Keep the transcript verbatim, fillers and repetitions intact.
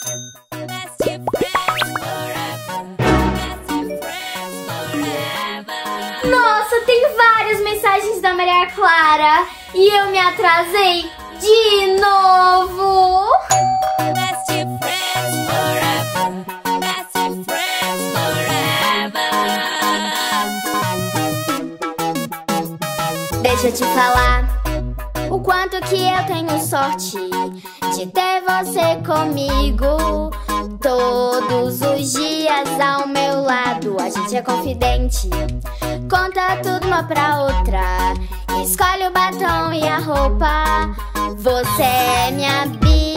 Nossa, tem várias mensagens da Maria Clara e eu me atrasei de novo. Deixa eu te falar o quanto que eu tenho sorte de ter você comigo todos os dias ao meu lado. A gente é confidente, conta tudo uma pra outra, escolhe o batom e a roupa. Você é minha vida.